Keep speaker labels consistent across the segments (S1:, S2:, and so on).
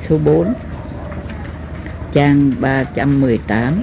S1: số 4, trang 318.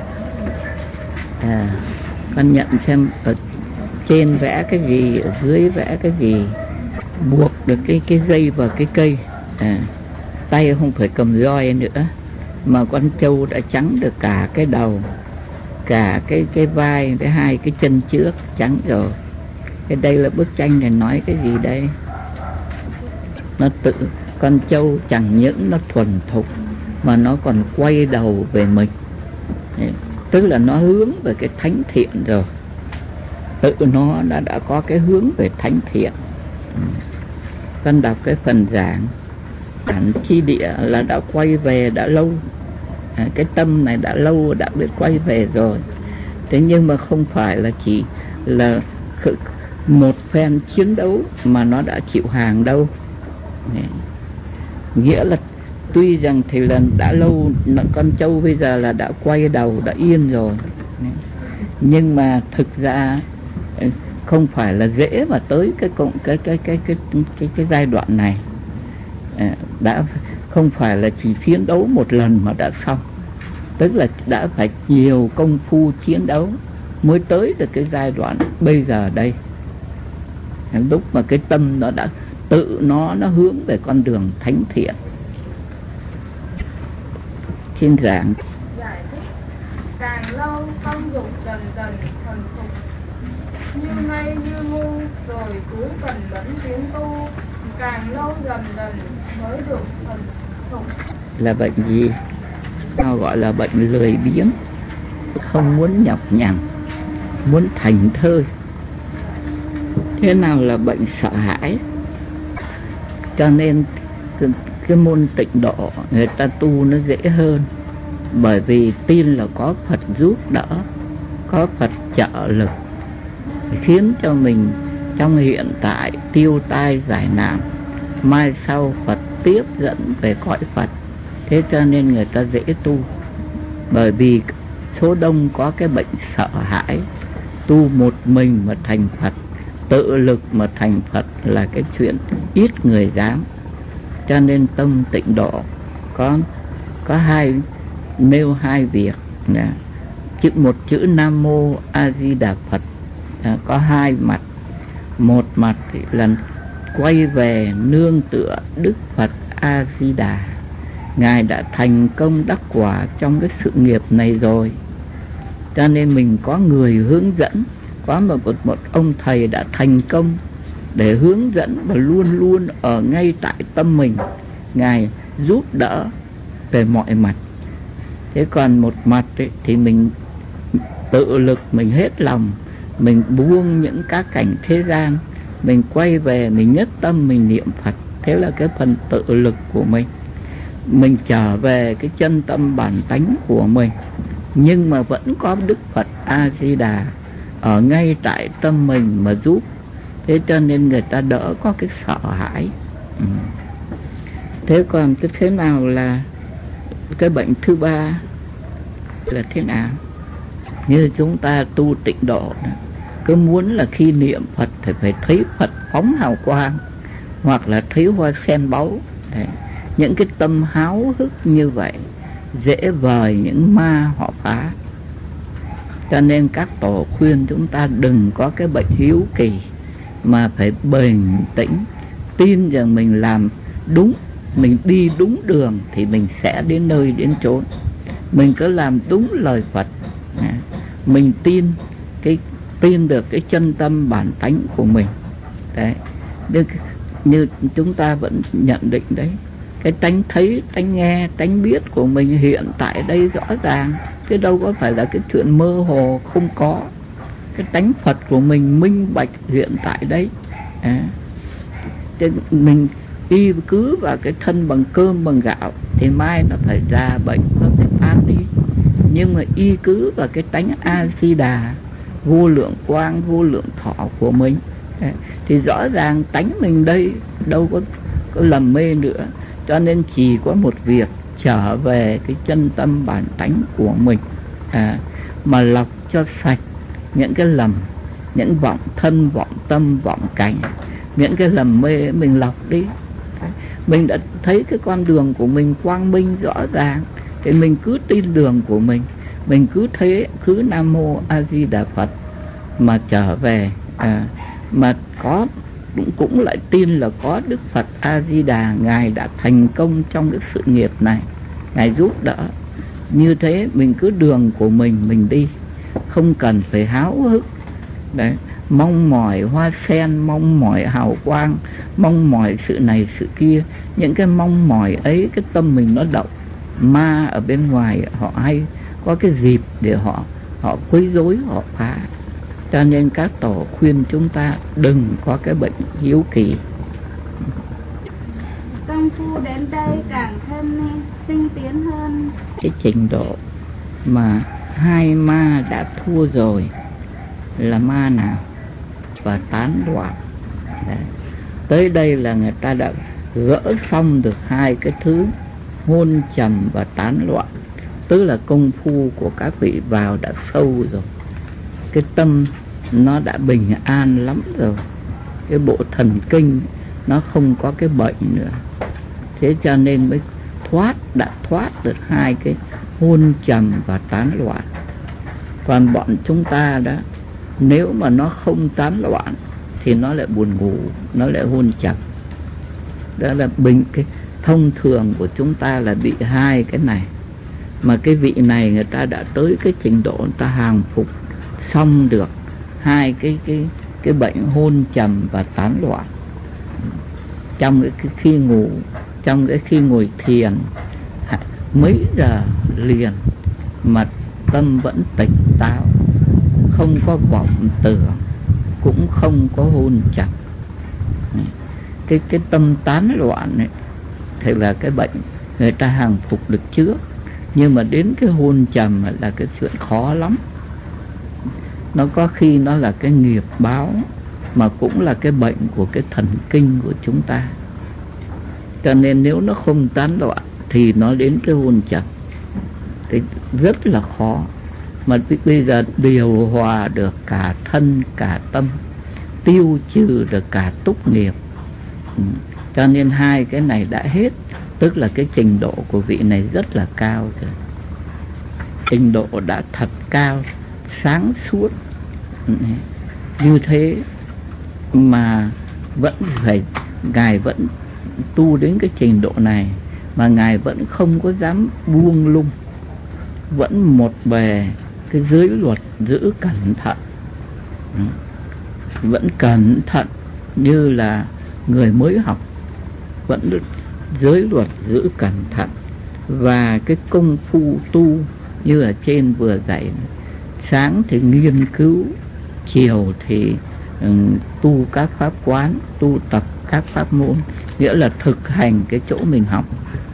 S1: Con nhận xem ở trên vẽ cái gì, ở dưới vẽ cái gì. Buộc được cái dây vào cái cây, tay không phải cầm roi nữa, mà con trâu đã trắng được cả cái đầu, cả cái vai, cái hai cái chân trước trắng rồi. Cái đây là bức tranh này nói cái gì đây? Nó tự, con trâu chẳng những nó thuần thục mà nó còn quay đầu về mình, tức là nó hướng về cái thánh thiện rồi, tự nó đã có cái hướng về thánh thiện. Con đọc cái phần giảng bản chi địa là đã quay về đã lâu, cái tâm này đã lâu đã biết quay về rồi. Thế nhưng mà không phải là chỉ là một phen chiến đấu mà nó đã chịu hàng đâu. Nghĩa là tuy rằng thì là đã lâu, con trâu bây giờ là đã quay đầu, đã yên rồi, nhưng mà thực ra không phải là dễ mà tới cái giai đoạn này. Đã không phải là chỉ chiến đấu một lần mà đã xong, tức là đã phải nhiều công phu chiến đấu mới tới được cái giai đoạn bây giờ đây, lúc mà cái tâm nó đã tự nó hướng về con đường thánh thiện. Thiên giảng
S2: giải thích: càng lâu công dụng dần dần thuần thục, như ngây như ngu, rồi cuối cần lẫn tiến tu, càng lâu dần dần mới được thuần thục.
S1: Là bệnh gì? Nó gọi là bệnh lười biếng, không muốn nhọc nhằn, muốn thành thơi. Thế nào là bệnh sợ hãi? Cho nên cái môn tịnh độ người ta tu nó dễ hơn, bởi vì tin là có Phật giúp đỡ, có Phật trợ lực, khiến cho mình trong hiện tại tiêu tai giải nạn, mai sau Phật tiếp dẫn về cõi Phật. Thế cho nên người ta dễ tu, bởi vì số đông có cái bệnh sợ hãi. Tu một mình mà thành Phật, tự lực mà thành Phật là cái chuyện ít người dám. Cho nên tông tịnh độ có nêu hai việc. Một chữ Nam Mô A Di Đà Phật có hai mặt. Một mặt thì là quay về nương tựa Đức Phật A Di Đà, Ngài đã thành công đắc quả trong cái sự nghiệp này rồi, cho nên mình có người hướng dẫn, có một ông thầy đã thành công để hướng dẫn và luôn luôn ở ngay tại tâm mình, Ngài giúp đỡ về mọi mặt. Thế còn một mặt ấy, thì mình tự lực, mình hết lòng, mình buông những các cảnh thế gian, mình quay về, mình nhất tâm mình niệm Phật. Thế là cái phần tự lực của mình trở về cái chân tâm bản tánh của mình, nhưng mà vẫn có Đức Phật A Di Đà ở ngay tại tâm mình mà giúp. Thế cho nên người ta đỡ có cái sợ hãi. Thế còn cái thế nào là cái bệnh thứ ba là thế nào? Như chúng ta tu tịnh độ, cứ muốn là khi niệm Phật thì phải thấy Phật phóng hào quang, hoặc là thấy hoa sen báu. Đấy. Những cái tâm háo hức như vậy dễ vời những ma họ phá. Cho nên các tổ khuyên chúng ta đừng có cái bệnh hiếu kỳ, mà phải bình tĩnh, tin rằng mình làm đúng, mình đi đúng đường thì mình sẽ đến nơi đến chốn. Mình cứ làm đúng lời Phật, mình tin được cái chân tâm bản tánh của mình. Đấy, như chúng ta vẫn nhận định đấy, cái tánh thấy, tánh nghe, tánh biết của mình hiện tại đây rõ ràng, chứ đâu có phải là cái chuyện mơ hồ không có. Cái tánh Phật của mình minh bạch hiện tại đấy. Chứ mình y cứ vào cái thân bằng cơm bằng gạo thì mai nó phải già bệnh, nó phải tan đi. Nhưng mà y cứ vào cái tánh A Di Đà vô lượng quang vô lượng thọ của mình thì rõ ràng tánh mình đây đâu có lầm mê nữa. Cho nên chỉ có một việc trở về cái chân tâm bản tánh của mình, mà lọc cho sạch những cái lầm, những vọng thân, vọng tâm, vọng cảnh, những cái lầm mê mình lọc đi. Mình đã thấy cái con đường của mình quang minh rõ ràng, thì mình cứ tin đường của mình cứ thế, cứ Nam Mô A Di Đà Phật mà trở về. Mà có cũng lại tin là có Đức Phật A Di Đà, Ngài đã thành công trong cái sự nghiệp này, Ngài giúp đỡ. Như thế mình cứ đường của mình đi, không cần phải háo hức đấy, mong mỏi hoa sen, mong mỏi hào quang, mong mỏi sự này sự kia. Những cái mong mỏi ấy, cái tâm mình nó động, ma ở bên ngoài họ hay có cái dịp để họ quấy rối, họ phá. Cho nên các tổ khuyên chúng ta đừng có cái bệnh hiếu kỳ.
S3: Công phu đến đây càng thêm tinh tiến hơn.
S1: Cái trình độ mà hai ma đã thua rồi là ma nào? Và tán loạn. Đấy. Tới đây là người ta đã gỡ xong được hai cái thứ hôn trầm và tán loạn. Tức là công phu của các vị vào đã sâu rồi, cái tâm nó đã bình an lắm rồi, cái bộ thần kinh nó không có cái bệnh nữa. Thế cho nên mới đã thoát được hai cái hôn trầm và tán loạn. Còn bọn chúng ta đó, nếu mà nó không tán loạn thì nó lại buồn ngủ, nó lại hôn trầm. Đó là cái thông thường của chúng ta là bị hai cái này. Mà cái vị này người ta đã tới cái trình độ người ta hàng phục xong được hai cái bệnh hôn trầm và tán loạn. Trong cái khi ngủ, trong cái khi ngồi thiền mấy giờ liền mà tâm vẫn tỉnh táo, không có vọng tưởng, cũng không có hôn trầm. Cái tâm tán loạn ấy thì là cái bệnh người ta hàng phục được trước, nhưng mà đến cái hôn trầm là cái chuyện khó lắm. Nó có khi nó là cái nghiệp báo, mà cũng là cái bệnh của cái thần kinh của chúng ta. Cho nên nếu nó không tán loạn thì nó đến cái hôn trầm thì rất là khó. Mà bây giờ điều hòa được cả thân cả tâm, tiêu trừ được cả túc nghiệp. Cho nên hai cái này đã hết. Tức là cái trình độ của vị này rất là cao rồi, trình độ đã thật cao, sáng suốt. Như thế mà vẫn phải, Ngài vẫn tu đến cái trình độ này mà Ngài vẫn không có dám buông lung, vẫn một bề cái giới luật giữ cẩn thận, vẫn cẩn thận như là người mới học, vẫn giới luật giữ cẩn thận. Và cái công phu tu như ở trên vừa dạy, sáng thì nghiên cứu, chiều thì tu các pháp quán, tu tập các pháp môn, nghĩa là thực hành cái chỗ mình học.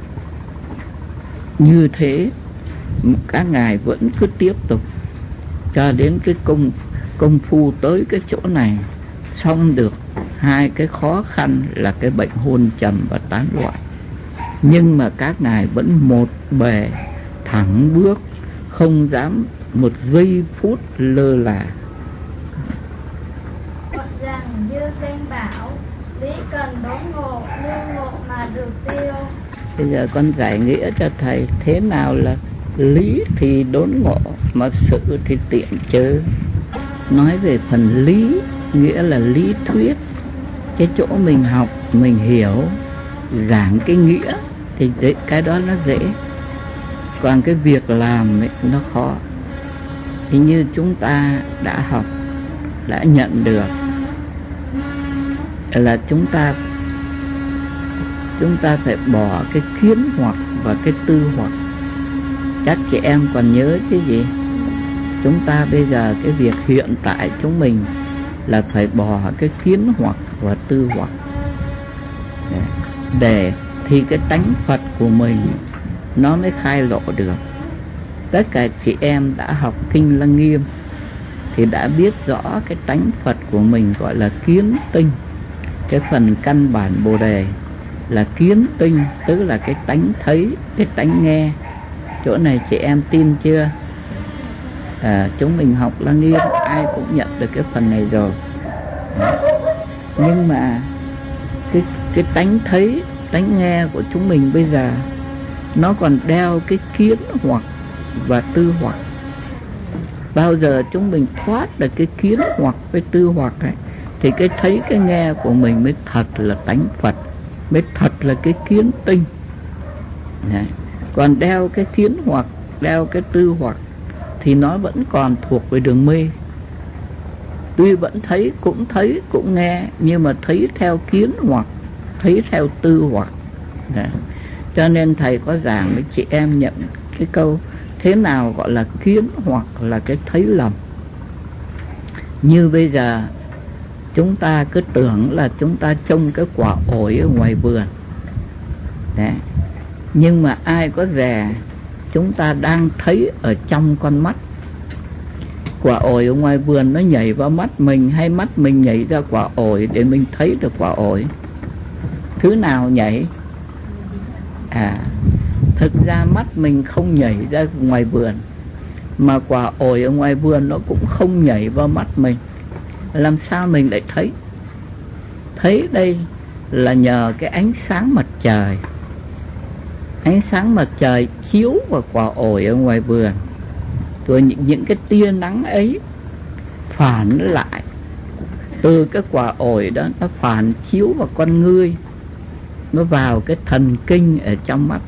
S1: Như thế các ngài vẫn cứ tiếp tục cho đến cái công phu tới cái chỗ này, xong được hai cái khó khăn là cái bệnh hôn trầm và tán loạn. Nhưng mà các ngài vẫn một bề thẳng bước, không dám một giây phút lơ là.
S3: Phật rằng như danh bảo, lý cần đốn ngộ, như ngộ mà được tiêu.
S1: Bây giờ con giải nghĩa cho thầy thế nào là lý thì đốn ngộ, mà sự thì tiện chớ. Nói về phần lý, nghĩa là lý thuyết, cái chỗ mình học, mình hiểu, giảng cái nghĩa thì cái đó nó dễ. Còn cái việc làm ấy, nó khó. Thì như chúng ta đã học, đã nhận được là chúng ta phải bỏ cái kiến hoặc và cái tư hoặc. Các chị em còn nhớ chứ gì? Chúng ta bây giờ cái việc hiện tại chúng mình là phải bỏ cái kiến hoặc và tư hoặc, để thì cái tánh Phật của mình nó mới khai lộ được. Tất cả chị em đã học Kinh Lăng Nghiêm thì đã biết rõ cái tánh Phật của mình gọi là kiến tinh. Cái phần căn bản Bồ Đề là kiến tinh, tức là cái tánh thấy, cái tánh nghe. Chỗ này chị em tin chưa? Chúng mình học Lăng Nghiêm ai cũng nhận được cái phần này rồi. Nhưng mà cái tánh thấy tánh nghe của chúng mình bây giờ nó còn đeo cái kiến hoặc và tư hoặc. Bao giờ chúng mình thoát được cái kiến hoặc với tư hoặc ấy, thì cái thấy cái nghe của mình mới thật là tánh Phật, mới thật là cái kiến tinh. Đấy. Còn đeo cái kiến hoặc, đeo cái tư hoặc thì nó vẫn còn thuộc về đường mê. Tuy vẫn thấy cũng nghe, nhưng mà thấy theo kiến hoặc, thấy theo tư hoặc. Đấy. Cho nên thầy có giảng với chị em nhận cái câu thế nào gọi là kiến hoặc là cái thấy lầm. Như bây giờ chúng ta cứ tưởng là chúng ta trông cái quả ổi ở ngoài vườn. Đấy. Nhưng mà ai có dè chúng ta đang thấy ở trong con mắt. Quả ổi ở ngoài vườn nó nhảy vào mắt mình, hay mắt mình nhảy ra quả ổi để mình thấy được quả ổi? Thứ nào nhảy? Thực ra mắt mình không nhảy ra ngoài vườn, mà quả ổi ở ngoài vườn nó cũng không nhảy vào mắt mình. Làm sao mình lại thấy? Thấy đây là nhờ cái ánh sáng mặt trời. Ánh sáng mặt trời chiếu vào quả ổi ở ngoài vườn, rồi những cái tia nắng ấy phản lại từ cái quả ổi đó, nó phản chiếu vào con ngươi, nó vào cái thần kinh ở trong mắt.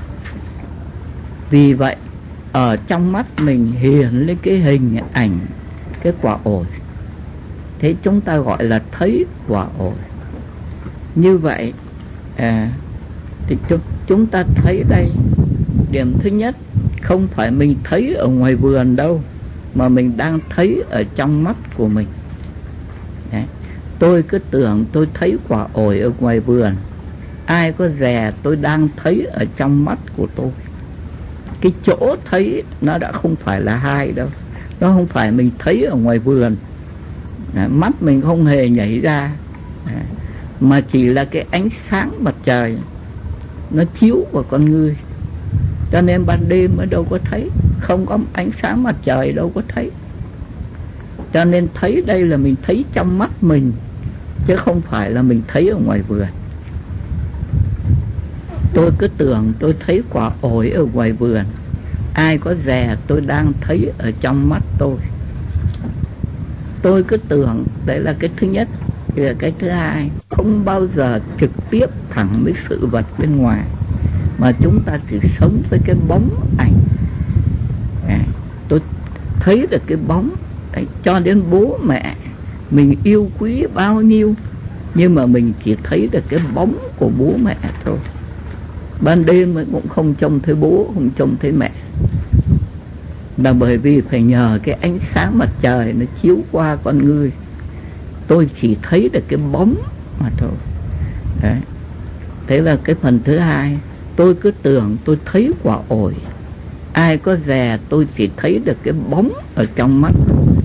S1: Vì vậy ở trong mắt mình hiện lên cái hình ảnh cái quả ổi. Thế chúng ta gọi là thấy quả ổi. Như vậy thì chúng ta thấy đây, điểm thứ nhất không phải mình thấy ở ngoài vườn đâu, mà mình đang thấy ở trong mắt của mình. Đấy. Tôi cứ tưởng tôi thấy quả ổi ở ngoài vườn, ai có dè tôi đang thấy ở trong mắt của tôi. Cái chỗ thấy nó đã không phải là hai đâu, nó không phải mình thấy ở ngoài vườn. Mắt mình không hề nhảy ra, mà chỉ là cái ánh sáng mặt trời nó chiếu vào con ngươi. Cho nên ban đêm ở đâu có thấy, không có ánh sáng mặt trời đâu có thấy. Cho nên thấy đây là mình thấy trong mắt mình, chứ không phải là mình thấy ở ngoài vườn. Tôi cứ tưởng tôi thấy quả ổi ở ngoài vườn, ai có dè tôi đang thấy ở trong mắt tôi. Tôi cứ tưởng, đấy là cái thứ nhất. Cái thứ hai, không bao giờ trực tiếp thẳng với sự vật bên ngoài, mà chúng ta chỉ sống với cái bóng ảnh. Tôi thấy được cái bóng đấy, cho đến bố mẹ mình yêu quý bao nhiêu, nhưng mà mình chỉ thấy được cái bóng của bố mẹ thôi. Ban đêm cũng không trông thấy bố, không trông thấy mẹ, là bởi vì phải nhờ cái ánh sáng mặt trời nó chiếu qua con ngươi. Tôi chỉ thấy được cái bóng mà thôi. Đấy. Thế là cái phần thứ hai. Tôi cứ tưởng tôi thấy quả ổi, ai có dè tôi chỉ thấy được cái bóng ở trong mắt.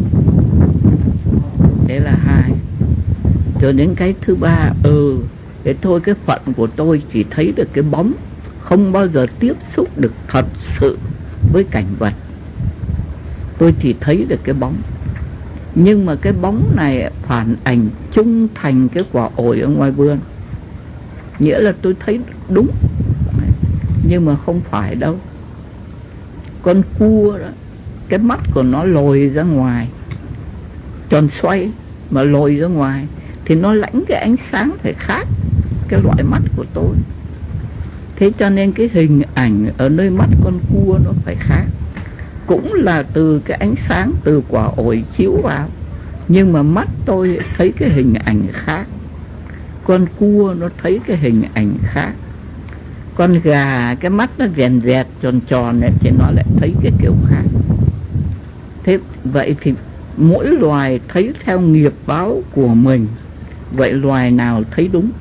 S1: Thế là hai. Cho đến cái thứ ba, thế thôi, cái phận của tôi chỉ thấy được cái bóng, không bao giờ tiếp xúc được thật sự với cảnh vật. Tôi chỉ thấy được cái bóng, nhưng mà cái bóng này phản ảnh trung thành cái quả ổi ở ngoài vườn. Nghĩa là tôi thấy đúng, nhưng mà không phải đâu. Con cua đó, cái mắt của nó lồi ra ngoài, tròn xoay mà lồi ra ngoài, thì nó lãnh cái ánh sáng phải khác cái loại mắt của tôi. Thế cho nên cái hình ảnh ở nơi mắt con cua nó phải khác. Cũng là từ cái ánh sáng từ quả ổi chiếu vào, nhưng mà mắt tôi thấy cái hình ảnh khác, con cua nó thấy cái hình ảnh khác. Con gà cái mắt nó dẹt dẹt tròn tròn ấy, thì nó lại thấy cái kiểu khác. Thế vậy thì mỗi loài thấy theo nghiệp báo của mình. Vậy loài nào thấy đúng?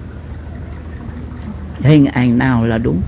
S1: Hình ảnh nào là đúng?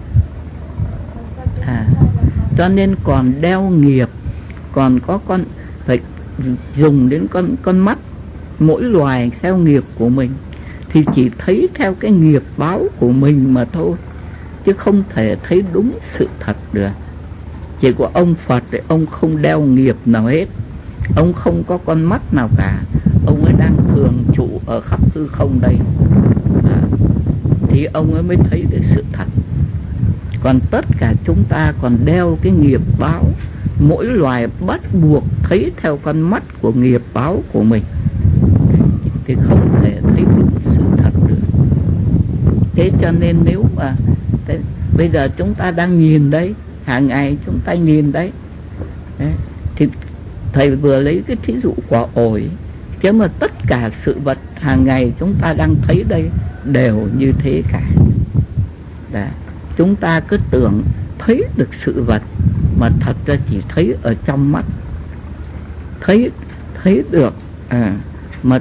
S1: Cho nên còn đeo nghiệp, còn có con phải dùng đến con mắt. Mỗi loài theo nghiệp của mình thì chỉ thấy theo cái nghiệp báo của mình mà thôi, chứ không thể thấy đúng sự thật được. Chỉ có ông Phật thì ông không đeo nghiệp nào hết, ông không có con mắt nào cả, ông ấy đang thường trụ ở khắp hư không đây. thì ông ấy mới thấy được sự thật. Còn tất cả chúng ta còn đeo cái nghiệp báo, mỗi loài bắt buộc thấy theo con mắt của nghiệp báo của mình, thì không thể thấy đúng sự thật được. Thế cho nên nếu mà bây giờ chúng ta đang nhìn đấy, hàng ngày chúng ta nhìn đấy, thì thầy vừa lấy cái thí dụ quả ổi, chứ mà tất cả sự vật hàng ngày chúng ta đang thấy đây đều như thế cả. Đấy. Chúng ta cứ tưởng thấy được sự vật, mà thật ra chỉ thấy ở trong mắt, thấy được, mà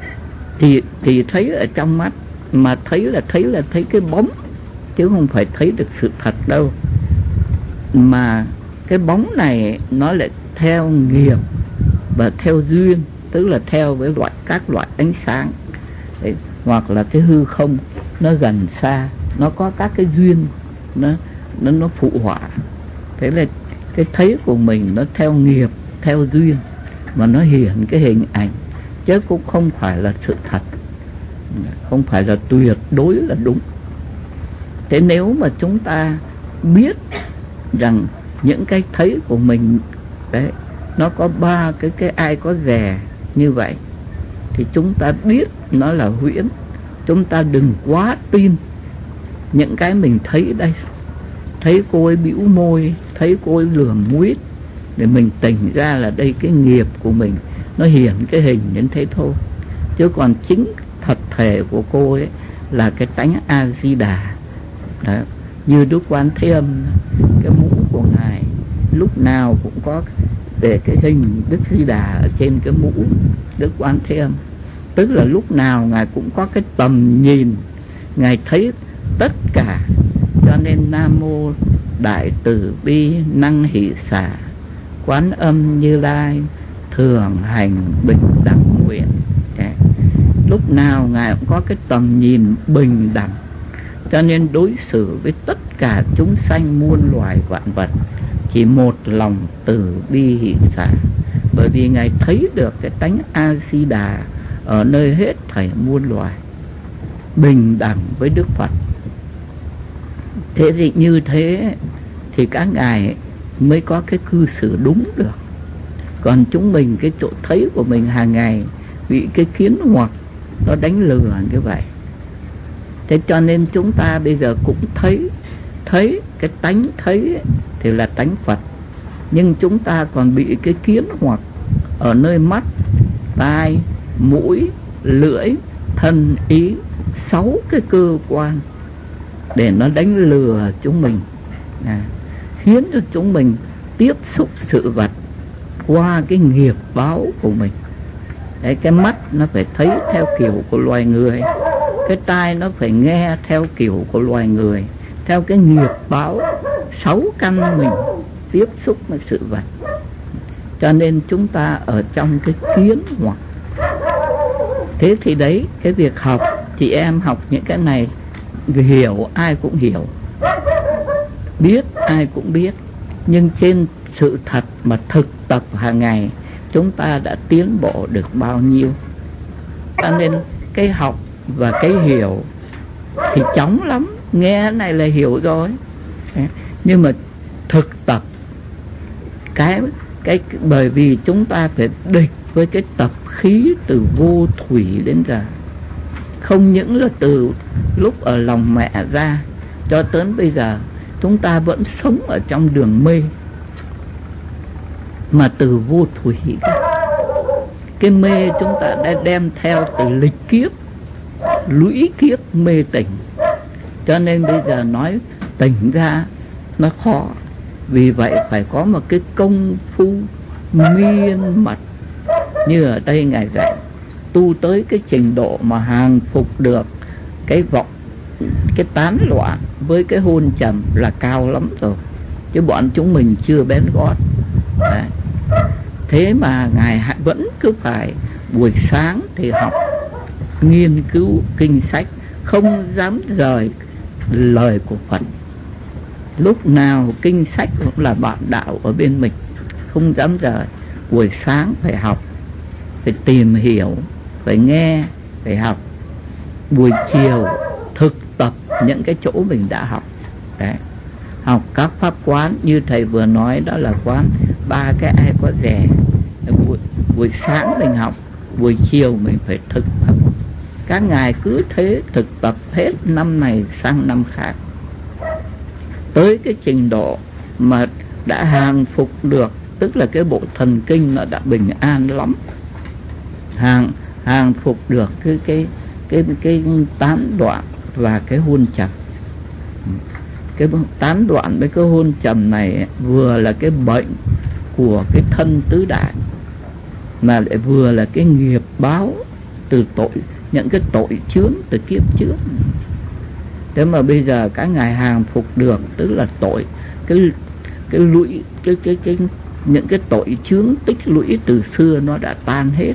S1: thì thấy ở trong mắt, mà thấy cái bóng, chứ không phải thấy được sự thật đâu. Mà cái bóng này nó lại theo nghiệp và theo duyên, tức là theo với các loại ánh sáng. Đấy, hoặc là cái hư không nó gần xa, nó có các cái duyên nó phụ họa. Thế là cái thấy của mình nó theo nghiệp, theo duyên, mà nó hiện cái hình ảnh, chứ cũng không phải là sự thật, không phải là tuyệt đối là đúng. Thế nếu mà chúng ta biết rằng những cái thấy của mình đấy, nó có ba cái ai có rè như vậy, thì chúng ta biết nó là huyễn. Chúng ta đừng quá tin những cái mình thấy đây. Thấy cô ấy bĩu môi, thấy cô ấy lườm nguyết, để mình tỉnh ra là đây cái nghiệp của mình, nó hiện cái hình đến thế thôi. Chứ còn chính thật thể của cô ấy là cái tánh A-di-đà. Đó. Như Đức Quan Thế Âm, cái mũ của Ngài lúc nào cũng có để cái hình Đức Di Đà ở trên cái mũ Đức Quan Thế Âm. Tức là lúc nào Ngài cũng có cái tầm nhìn, Ngài thấy tất cả. Cho nên Nam Mô Đại Từ Bi Năng Hỷ Xả, Quán Âm Như Lai thường hành bình đẳng nguyện. Lúc nào Ngài cũng có cái tầm nhìn bình đẳng, cho nên đối xử với tất cả chúng sanh muôn loài vạn vật chỉ một lòng từ bi hỷ xả. Bởi vì Ngài thấy được cái tánh A-di-đà ở nơi hết thảy muôn loài, bình đẳng với Đức Phật. Thế thì như thế thì các ngài mới có cái cư xử đúng được. Còn chúng mình, cái chỗ thấy của mình hàng ngày bị cái kiến hoặc nó đánh lừa như vậy. Thế cho nên chúng ta bây giờ cũng thấy cái tánh thấy thì là tánh Phật, nhưng chúng ta còn bị cái kiến hoặc ở nơi mắt, tai, mũi, lưỡi, thân, ý, 6 cái cơ quan để nó đánh lừa chúng mình, khiến cho chúng mình tiếp xúc sự vật qua cái nghiệp báo của mình. Đấy, cái mắt nó phải thấy theo kiểu của loài người, cái tai nó phải nghe theo kiểu của loài người, theo cái nghiệp báo 6 căn mình tiếp xúc với sự vật. Cho nên chúng ta ở trong cái kiến hoặc. Thế thì đấy, cái việc học, chị em học những cái này, hiểu ai cũng hiểu, biết ai cũng biết, nhưng trên sự thật mà thực tập hàng ngày chúng ta đã tiến bộ được bao nhiêu. Cho nên cái học và cái hiểu thì chóng lắm, nghe này là hiểu rồi, nhưng mà thực tập cái bởi vì chúng ta phải địch với cái tập khí từ vô thủy đến giờ. Không những là từ lúc ở lòng mẹ ra cho tới bây giờ chúng ta vẫn sống ở trong đường mê, mà từ vô thủy. Cái mê chúng ta đã đem theo từ lịch kiếp, lũy kiếp mê tỉnh. Cho nên bây giờ nói tỉnh ra nó khó. Vì vậy phải có một cái công phu miên mật, như ở đây Ngài dạy, tu tới cái trình độ mà hàng phục được cái vọng, cái tán loạn với cái hôn trầm là cao lắm rồi, chứ bọn chúng mình chưa bén gót. Đấy. Thế mà Ngài vẫn cứ phải buổi sáng thì học, nghiên cứu kinh sách, không dám rời lời của Phật. Lúc nào kinh sách cũng là bạn đạo ở bên mình, không dám rời. Buổi sáng phải học, phải tìm hiểu, phải nghe, phải học. Buổi chiều thực tập những cái chỗ mình đã học. Đấy, học các pháp quán như thầy vừa nói, đó là quán 3 cái ai có rẻ. Buổi sáng mình học, buổi chiều mình phải thực tập. Các ngài cứ thế thực tập hết năm này sang năm khác, tới cái trình độ mà đã hàng phục được, tức là cái bộ thần kinh nó đã bình an lắm, hàng phục được cái tán đoạn và cái hôn trầm. Cái tán đoạn với cái hôn trầm này vừa là cái bệnh của cái thân tứ đại, mà lại vừa là cái nghiệp báo từ tội, những cái tội chướng từ kiếp trước. Thế mà bây giờ các ngài hàng phục được, tức là tội, cái lũy, những cái tội chướng tích lũy từ xưa nó đã tan hết,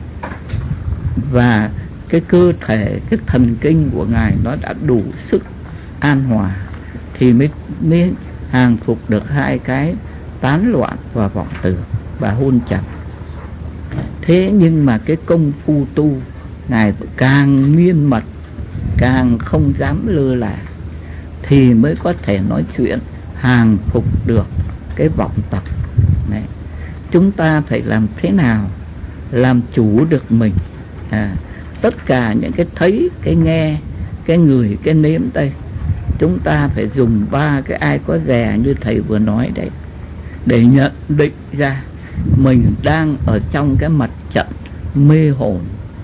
S1: và cái cơ thể, cái thần kinh của ngài nó đã đủ sức an hòa, thì mới hàng phục được 2 cái tán loạn và vọng tưởng và hôn trầm. Thế nhưng mà cái công phu tu ngài càng miên mật, càng không dám lơ là, thì mới có thể nói chuyện hàng phục được cái vọng tập này. Chúng ta phải làm thế nào làm chủ được mình? Tất cả những cái thấy, cái nghe, cái ngửi, cái nếm đây, chúng ta phải dùng 3 cái ai có dè như thầy vừa nói đấy, để nhận định ra mình đang ở trong cái mặt trận mê hồn,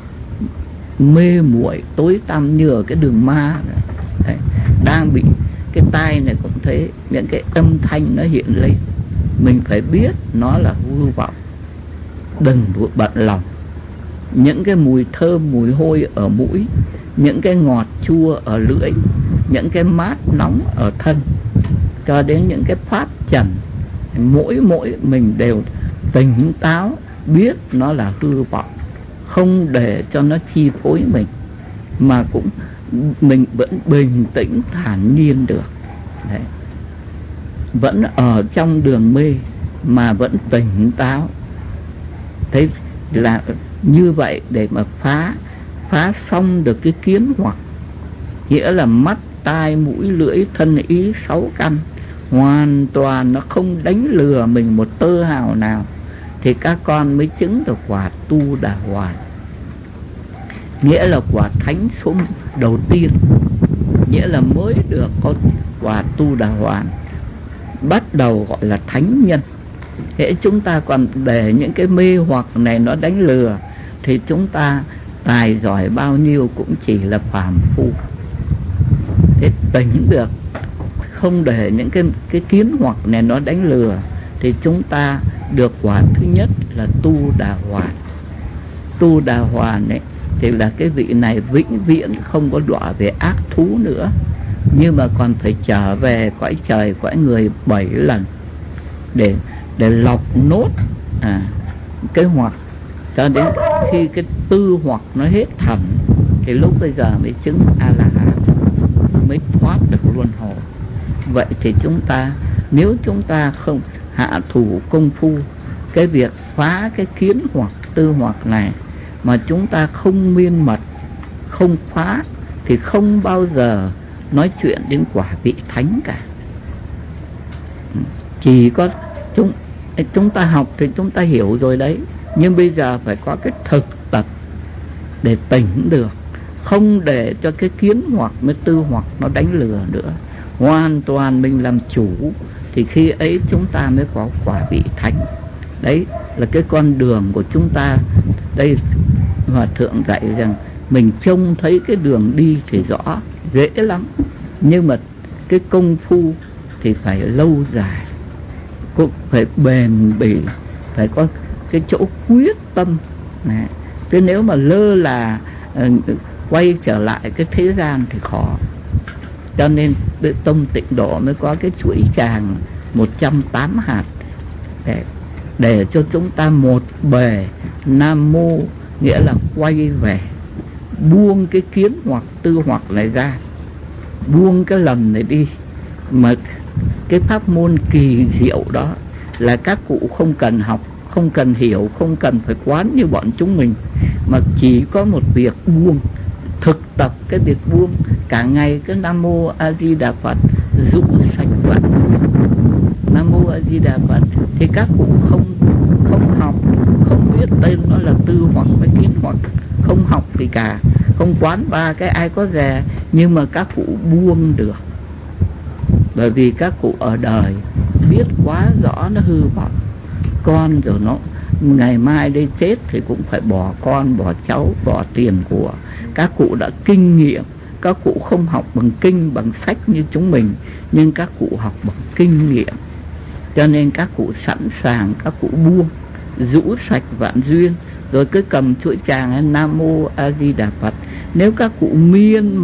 S1: mê muội tối tăm như ở cái đường ma đấy. Đang bị cái tai này cũng thế, những cái âm thanh nó hiện lên, mình phải biết nó là hư vọng, đừng bận lòng. Những cái mùi thơm, mùi hôi ở mũi, những cái ngọt chua ở lưỡi, những cái mát nóng ở thân, cho đến những cái pháp trần, mỗi mình đều tỉnh táo, biết nó là hư vọng, không để cho nó chi phối mình, mà cũng mình vẫn bình tĩnh thản nhiên được. Đấy, vẫn ở trong đường mê mà vẫn tỉnh táo. Thế là như vậy để mà phá xong được cái kiến hoặc, nghĩa là mắt, tai, mũi, lưỡi, thân, ý 6 căn hoàn toàn nó không đánh lừa mình một tơ hào nào, thì các con mới chứng được quả tu đà hoàn, nghĩa là quả thánh số đầu tiên, nghĩa là mới được có quả tu đà hoàn, bắt đầu gọi là thánh nhân. Hễ chúng ta còn để những cái mê hoặc này nó đánh lừa, thì chúng ta tài giỏi bao nhiêu cũng chỉ là phàm phu. Thế tỉnh được, không để những cái kiến hoặc này nó đánh lừa, thì chúng ta được quả thứ nhất là tu đà hoàn. Tu đà hoàn ấy thì là cái vị này vĩnh viễn không có đọa về ác thú nữa, nhưng mà còn phải trở về cõi trời cõi người 7 lần để lọc nốt cái hoặc, cho đến khi cái tư hoặc nó hết thần, thì lúc bây giờ mới chứng A La Hán, mới thoát được luân hồi. Vậy thì chúng ta, nếu chúng ta không hạ thủ công phu cái việc phá cái kiến hoặc tư hoặc này, mà chúng ta không miên mật, không phá, thì không bao giờ nói chuyện đến quả vị thánh cả. Chỉ có chúng ta học thì chúng ta hiểu rồi đấy, nhưng bây giờ phải có cái thực tập để tỉnh được, không để cho cái kiến hoặc với tư hoặc nó đánh lừa nữa. Hoàn toàn mình làm chủ, thì khi ấy chúng ta mới có quả vị thánh. Đấy là cái con đường của chúng ta. Đây Hòa Thượng dạy rằng mình trông thấy cái đường đi thì rõ, dễ lắm, nhưng mà cái công phu thì phải lâu dài, cũng phải bền bỉ, phải có cái chỗ quyết tâm. Chứ nếu mà lơ là quay trở lại cái thế gian thì khó. Cho nên Tông Tịnh Độ mới có cái chuỗi tràng 108 hạt để cho chúng ta một bề Nam Mô, nghĩa là quay về, buông cái kiến hoặc tư hoặc này ra, buông cái lầm này đi. Mà cái pháp môn kỳ diệu đó là các cụ không cần học, không cần hiểu, không cần phải quán như bọn chúng mình, mà chỉ có một việc buông, thực tập cái việc buông cả ngày cái Nam Mô A Di Đà Phật rũ sạch vạn duyên. Nam Mô A Di Đà Phật thì các cụ không học, không biết tên nó là tư hoặc với kiến hoặc, không học gì cả, không quán ba cái ai có dè, nhưng mà các cụ buông được. Bởi vì các cụ ở đời biết quá rõ nó hư vọng, con rồi nó ngày mai đây chết thì cũng phải bỏ con, bỏ cháu, bỏ tiền của. Các cụ đã kinh nghiệm. Các cụ không học bằng kinh, bằng sách như chúng mình, nhưng các cụ học bằng kinh nghiệm. Cho nên các cụ sẵn sàng, các cụ buông, rũ sạch vạn duyên, rồi cứ cầm chuỗi tràng Nam Mô A Di Đà Phật. Nếu các cụ miên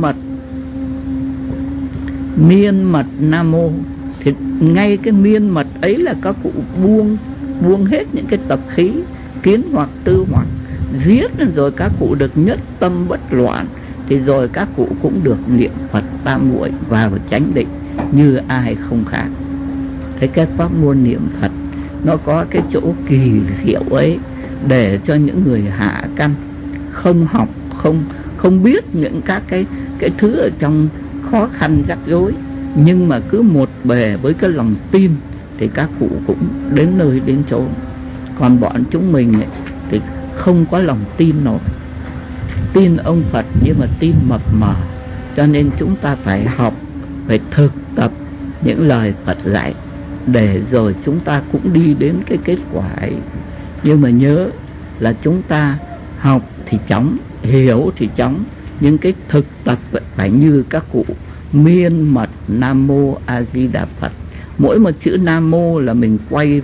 S1: mật Nam Mô thì ngay cái miên mật ấy là các cụ buông hết những cái tập khí kiến hoặc tư hoặc, giết rồi các cụ được nhất tâm bất loạn, thì rồi các cụ cũng được niệm Phật tam muội vào chánh định như ai không khác. Thế cái pháp môn niệm Phật nó có cái chỗ kỳ diệu ấy, để cho những người hạ căn không học, không biết những các cái thứ ở trong khó khăn rắc rối, nhưng mà cứ một bề với cái lòng tin thì các cụ cũng đến nơi đến chốn. Còn bọn chúng mình ấy, thì không có lòng tin nổi, tin ông Phật nhưng mà tin mập mờ. Cho nên chúng ta phải học, phải thực tập những lời Phật dạy, để rồi chúng ta cũng đi đến cái kết quả ấy. Nhưng mà nhớ là chúng ta học thì chóng, hiểu thì chóng, nhưng cái thực tập phải như các cụ miên mật Nam Mô A Di Đà Phật. Mỗi một chữ Nam Mô là mình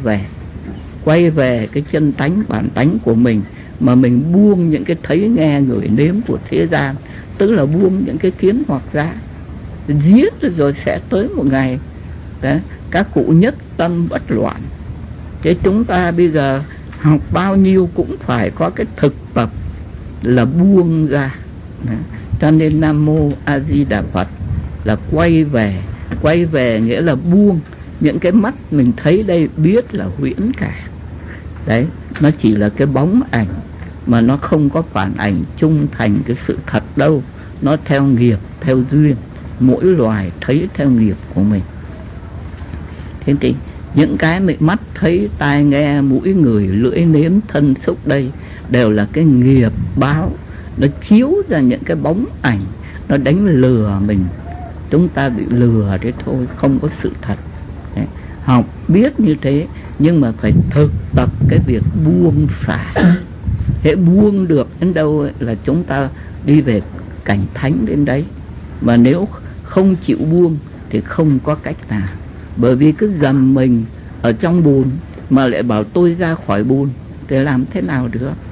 S1: quay về cái chân tánh, bản tánh của mình, mà mình buông những cái thấy nghe ngửi nếm của thế gian, tức là buông những cái kiến hoặc ra, giết rồi sẽ tới một ngày đấy, các cụ nhất tâm bất loạn. Thế chúng ta bây giờ học bao nhiêu cũng phải có cái thực tập là buông ra đấy. Cho nên Nam Mô A Di Đà Phật là quay về nghĩa là buông những cái mắt mình thấy đây biết là huyễn cả đấy, nó chỉ là cái bóng ảnh mà nó không có phản ảnh trung thành cái sự thật đâu. Nó theo nghiệp, theo duyên, mỗi loài thấy theo nghiệp của mình. Thế thì những cái mình mắt thấy, tai nghe, mũi ngửi, lưỡi nếm, thân xúc đây đều là cái nghiệp báo, nó chiếu ra những cái bóng ảnh, nó đánh lừa mình. Chúng ta bị lừa thế thôi, không có sự thật đấy. Học biết như thế, nhưng mà phải thực tập cái việc buông xả. Thế buông được đến đâu ấy, là chúng ta đi về cảnh thánh đến đấy. Mà nếu không chịu buông thì không có cách nào. Bởi vì cứ dầm mình ở trong bùn mà lại bảo tôi ra khỏi bùn thì làm thế nào được.